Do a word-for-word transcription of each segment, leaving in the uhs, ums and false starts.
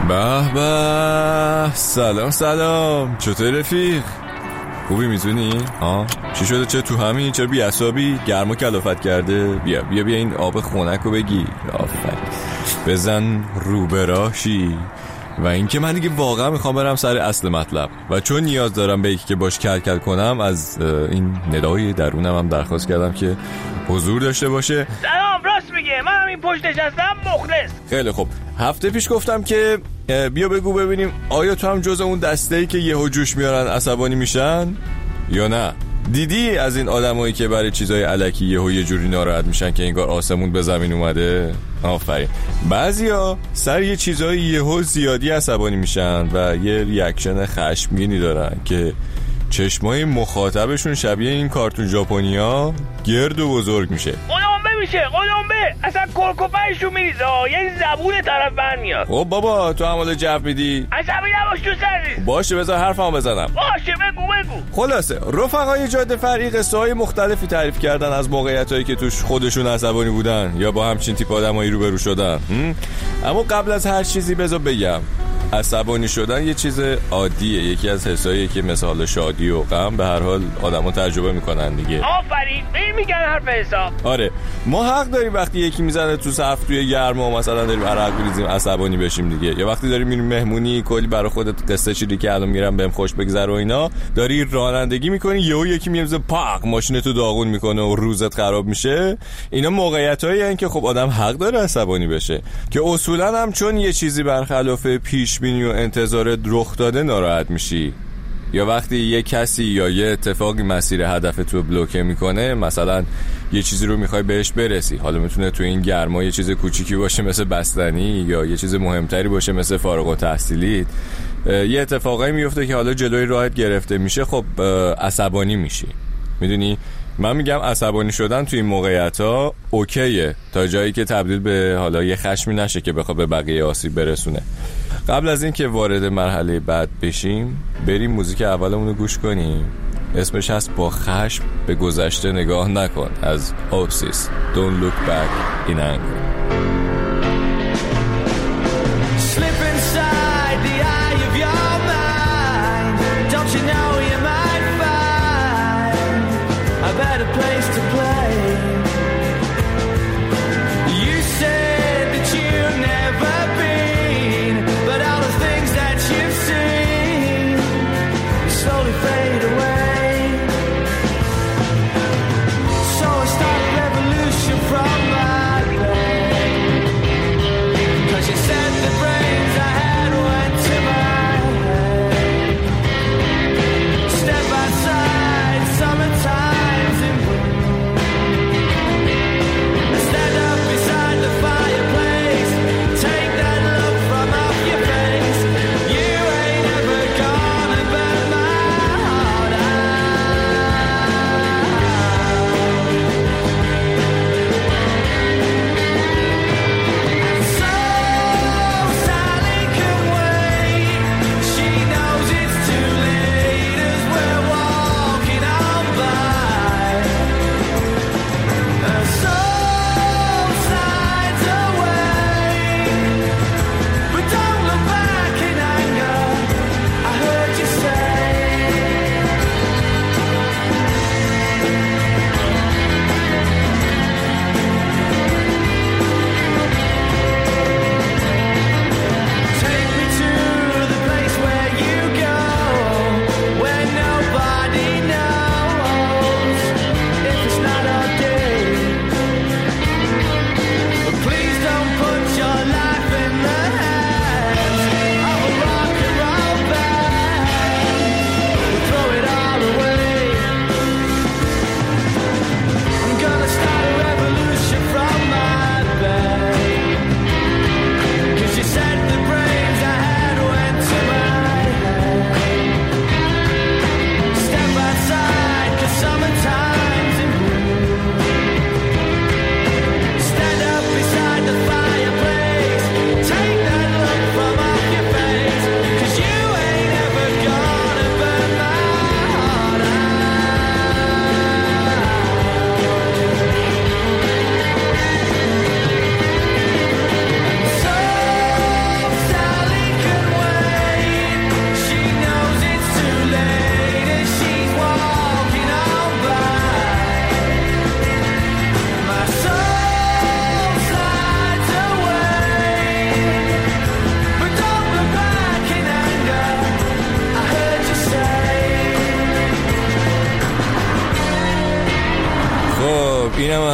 به به، سلام سلام، چطور رفیق؟ خوبی میزونی؟ ها؟ چی شده؟ چه تو همین؟ چه بی عصابی؟ گرما کلافت کرده؟ بیا بیا بیا این آب خنک رو بگیر. آفرین، بزن رو به راهشی. و اینکه من دیگه واقعا میخوام برم سر اصل مطلب و چون نیاز دارم به یکی که باش کل کل کنم، از این ندای درونم هم درخواست کردم که حضور داشته باشه. سلام، راست میگه، من همین پشت نشستم، مخلص. خیلی خوب. هفته پیش گفتم که بیا بگو ببینیم آیا تو هم جز اون دسته‌ای که یهو جوش میارن عصبانی میشن یا نه؟ دیدی از این آدمایی که برای چیزای الکی یهو یه جوری ناراحت میشن که انگار آسمون به زمین اومده؟ آفرین. بعضیا سر یه چیزای یهو زیادی عصبانی میشن و یه ریاکشن خشمگینی دارن که چشمای مخاطبشون شبیه این کارتون ژاپنیا گرد و بزرگ میشه. قلمبه میشه، قلمبه. اصلا کرکوپرشون میریزه، یه زبون طرف برمیاد. خب بابا تو عمال جو میدی؟ عصبی نباش تو سری. باشه بذار حرفمو بزنم. باشه بگو بگو. خلاصه رفقای جاده فرعی قصه های مختلفی تعریف کردن از موقعیتایی که توش خودشون عصبانی بودن یا با همچین تیپ آدمایی روبرو شدن. اما قبل از هر چیزی بذار بگم عصبانی شدن یه چیز عادیه، یکی از حساییه که مثال شادی و غم به هر حال آدما تجربه میکنن دیگه. آفرین، میگن حرف حساب. آره، ما حق داریم وقتی یکی میزنه تو صف توی گرما مثلا داریم عرق می‌ریزیم عصبانی بشیم دیگه، یا وقتی داریم میریم مهمونی کلی برای خودت قصه چیدی که الان میرم بهم خوش بگذره و اینا، داری رانندگی میکنی یهو یکی میاد پاک ماشینتو داغون میکنه و روزت خراب میشه. اینا موقعیتایی هستن که خب آدم حق داره عصبانی بشه، که اصولا هم چون یه چیزی برخلاف پیش بینی و انتظار رخ داده ناراحت میشی، یا وقتی یه کسی یا یه اتفاقی مسیر هدف تو بلوکه میکنه، مثلا یه چیزی رو میخوای بهش برسی، حالا میتونه تو این گرما یه چیز کوچیکی باشه مثل بستنی یا یه چیز مهمتری باشه مثل فارغ التحصیلی، یه اتفاقایی میفته که حالا جلوی راهت گرفته میشه، خب عصبانی میشی. میدونی من میگم عصبانی شدن تو این موقعیت ها اوکیه تا جایی که تبدیل به حالا یه خشمی نشه که بخواد به بقیه آسیب برسونه. قبل از این که وارد مرحله بعد بشیم بریم موزیک اولمون رو گوش کنیم. اسمش هست با خشم به گذشته نگاه نکن، از اوبسیس. Don't look back in anger. Slip inside the eye of your mind. Don't you know you might find a better place to play. You said that you've never been, but all the things that you've seen slowly fade away. So I start a revolution from my bed, 'cause you said the brains I had went to my head. Step outside, summertime's in bloom.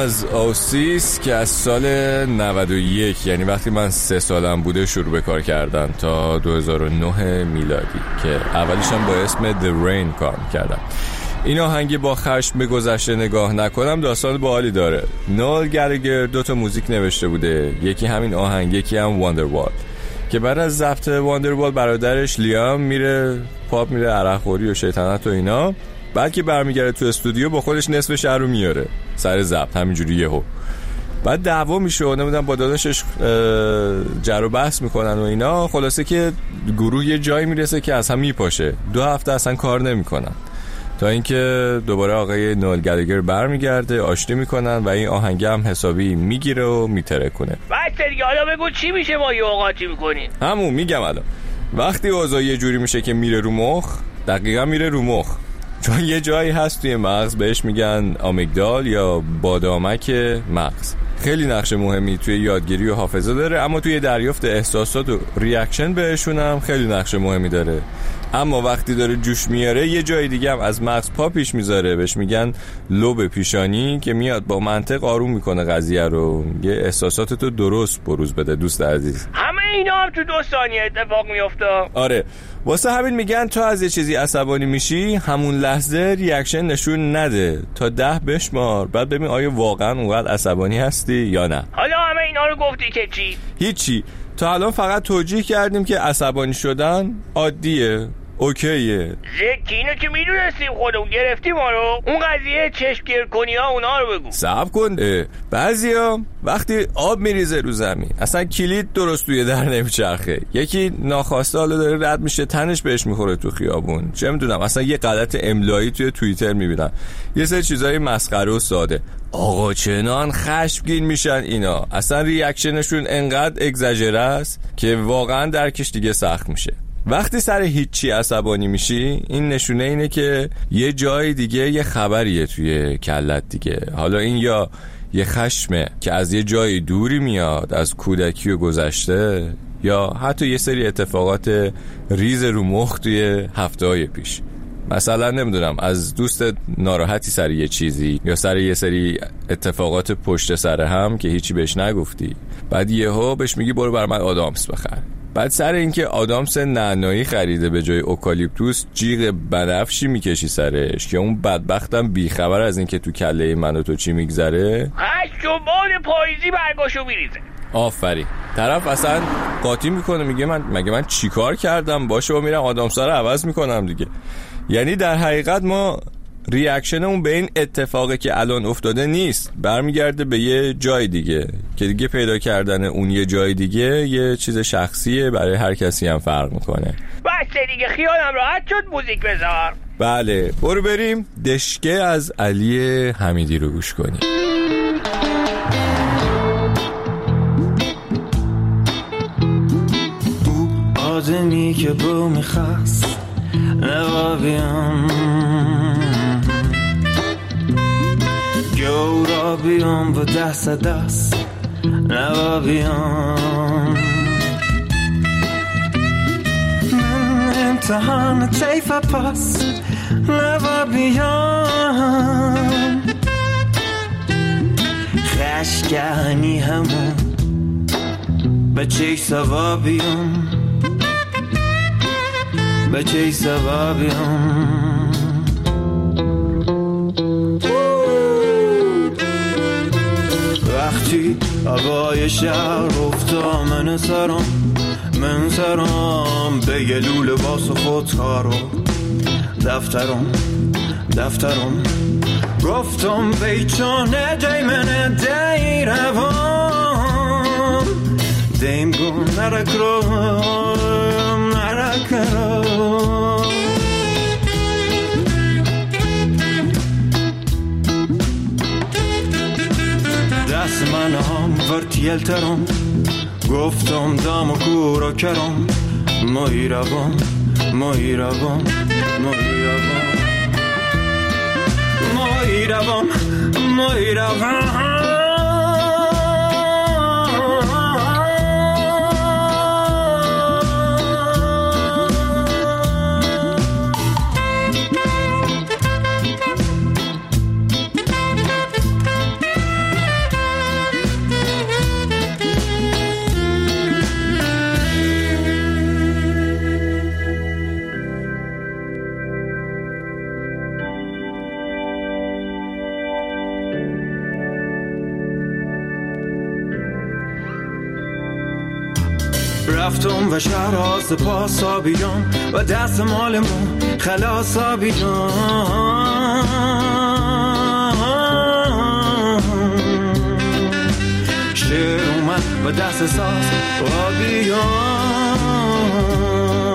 از اوسیس که از سال نود و یک، یعنی وقتی من سه سالم بوده شروع به کار کردن تا دو هزار و نه میلادی که اولیش هم با اسم The Rain کار میکردم. این آهنگ با خشم به گذشته نگاه نکنم داستان باحالی داره. نول گالگر دو تا موزیک نوشته بوده، یکی همین آهنگ، یکی هم واندروال، که بعد از ضبط واندروال برادرش لیام میره پاپ، میره عرق خوری و شیطنت و اینا. بعد که برمیگره تو استودیو با خودش نصف شهر رو میاره سر ضبط، همینجوری یهو. بعد دعوا میشه و نمیدونم با داداشش جر و بحث میکنن و اینا. خلاصه که گروه یه جایی میرسه که از هم میپاشه، دو هفته اصلا کار نمیکنن تا اینکه دوباره آقای نول گالگر برمیگرده، آشتی میکنن و این آهنگ هم حسابی میگیره و میترکونه. بس دیگه، حالا بگو چی میشه ما یه اوقاتی میکنین؟ همون میگم الان. وقتی اوضاع یه جوری میشه که میره رو مخ، دقیقا میره رو مخ، چون یه جایی هست توی مغز بهش میگن آمیگدال یا بادامک مغز. خیلی نقش مهمی توی یادگیری و حافظه داره، اما توی دریافت احساسات و ریاکشن بهشون هم خیلی نقش مهمی داره. اما وقتی داره جوش میاره یه جای دیگه هم از مغز پا پیش میذاره، بهش میگن لوب پیشانی، که میاد با منطق آروم میکنه قضیه رو، یه احساساتتو درست بروز بده. دوست عزیز، همه اینا هم تو دو ثانیه اتفاق میفته. آره، واسه همین میگن تا از یه چیزی عصبانی میشی همون لحظه ریاکشن نشون نده، تا ده بشمار، بعد ببین آیا واقعا اونقدر عصبانی هستی یا نه. حالا همه اینا رو گفتی که چی؟ هیچی، تا الان فقط توجیه کردیم که عصبانی شدن عادیه، اوکیه. زکی اینو که میدونستیم خودمون گرفتیم ما رو. اون قضیه چشمگیر کنی ها اونا رو بگو. صبر کن. بعضیا وقتی آب میریزه رو زمین اصلا کلید درست توی در نمیچرخه، یکی ناخواسته حالا داره رد میشه تنش بهش میخوره تو خیابون، چه میدونم اصلا یه غلط املایی توی توییتر میبینن، یه سری چیزای مسخره و ساده. آقا چنان خشمگین میشن اینا، اصلا ریاکشنشون انقدر اگزاژره است که واقعا درکش دیگه سخت میشه. وقتی سر هیچی عصبانی میشی این نشونه اینه که یه جای دیگه یه خبریه توی کلت دیگه. حالا این یا یه خشمه که از یه جای دوری میاد، از کودکی و گذشته، یا حتی یه سری اتفاقات ریز رو مخ توی هفته‌های پیش. مثلا نمیدونم از دوست ناراحتی سر یه چیزی، یا سر یه سری اتفاقات پشت سر هم که هیچی بهش نگفتی، بعد یهو بهش میگی برو بر من آدامس بخر. بعد سر اینکه آدامس نعنایی خریده به جای اوکالیپتوس جیغ بنفشی میکشی سرش که اون بدبختم بیخبر از اینکه تو کله من و تو چی میگذره، هشت جنبال پاییزی برگاشو میریزه. آفرین. طرف اصلا قاطی میکنه، میگه من مگه من چیکار کردم، باشه و میرم آدامس رو عوض میکنم دیگه. یعنی در حقیقت ما ریاکشنمون به این اتفاقی که الان افتاده نیست، برمیگرده به یه جای دیگه که دیگه پیدا کردن اون یه جای دیگه یه چیز شخصیه، برای هر کسی هم فرق میکنه. بس دیگه خیالم راحت شد، موزیک بذار. بله برو بریم دشکه از علی حمیدی رو گوش کنیم. او آدمی که بو میخواست نوابیم گورا بیام با دست دست نوابیم من امتحان چیف پاس نوابیم خشگانی همون بچه سوابیم بچه سوابیم وقتی هوای شهر افتا من سرم من سرم به یه لوله باس و خودکارو دفترم دفترم گفتم بیچانه دی من دی روام دیم گون نرک رو نرک رو دست من هم ورتیل ترم گفتم دام و کورا کرم مایی روام مایی روام مایی روام مایی روام مایی روام رفتم و شهراز پاسا بیام و دست مالمون خلاصا بیام. شعر اومد و دست ساز و بیام.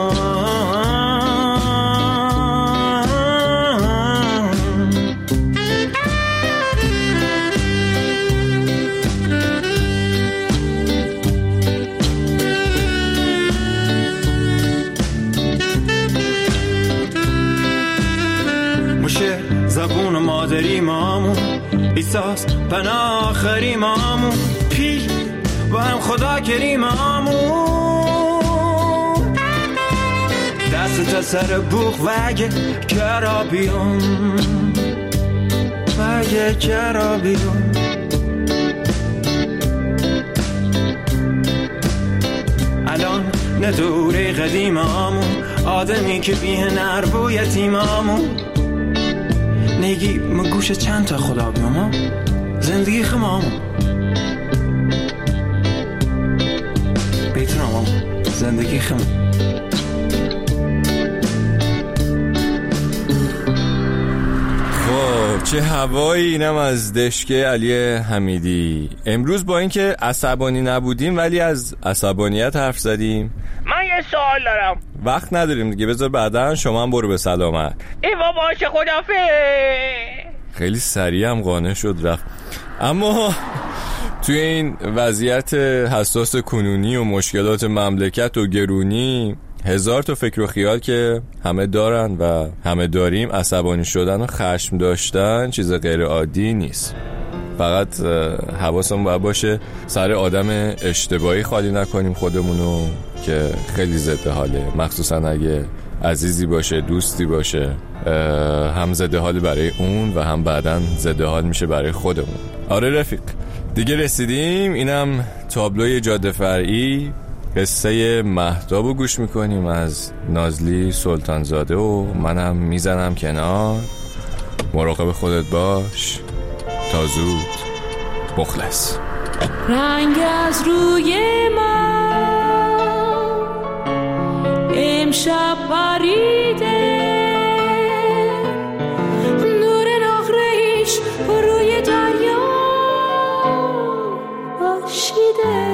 زبون مادری مامون ایساس پناه آخری مامون پی و هم خدا کریم مامون دست تا سر بوخ وگه کرا بیام وگه کرا بیام. الان ندوره قدیم مامون آدمی که بیه نربو یتیم مامون نگی مگوش چند تا خدا بیام زندگی خمامون بیترامم زندگی خم. خب چه هوایی. اینم از دشک علی حمیدی. امروز با اینکه عصبانی نبودیم ولی از عصبانیت حرف زدیم. من یه سوال دارم. وقت نداریم دیگه، بذار بعداً شما هم برو به سلامت. ایوا باشه خدافظ. خیلی سریع هم قانع شد رفت. اما توی این وضعیت حساس کنونی و مشکلات مملکت و گرونی هزار تا فکر و خیال که همه دارن و همه داریم، عصبانی شدن و خشم داشتن چیز غیر عادی نیست. فقط حواسمون باید باشه سر آدم اشتباهی خالی نکنیم خودمونو که خیلی ضد حاله، مخصوصا اگه عزیزی باشه، دوستی باشه، هم ضد حال برای اون و هم بعدن ضد حال میشه برای خودمون. آره رفیق، دیگه رسیدیم. اینم تابلوی جاده فرعی، قصه مهتابو گوش میکنیم از نازلی سلطانزاده و منم میزنم کنار. مراقب خودت باش. تا زود. مخلص. رنگ از روی من امشب پریده، نور نقره‌ایش روی دریا باشیده،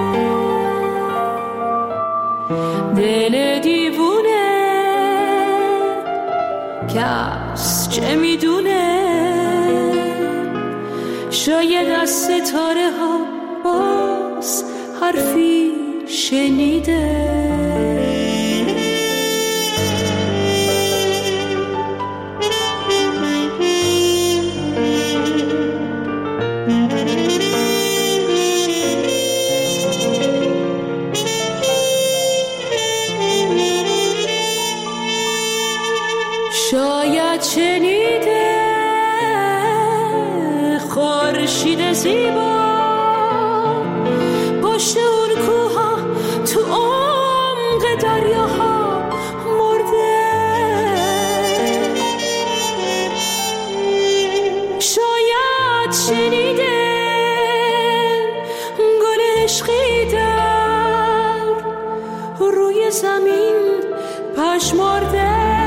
دل دیوونه کس چه میدونه، شاید از ستاره ها باز حرفی شنیده. شاید شنیده خورشید زیبا پشت اون کوها تو عمق دریاها مرده، شاید شنیده گل عشقی در روی زمین پژمرده.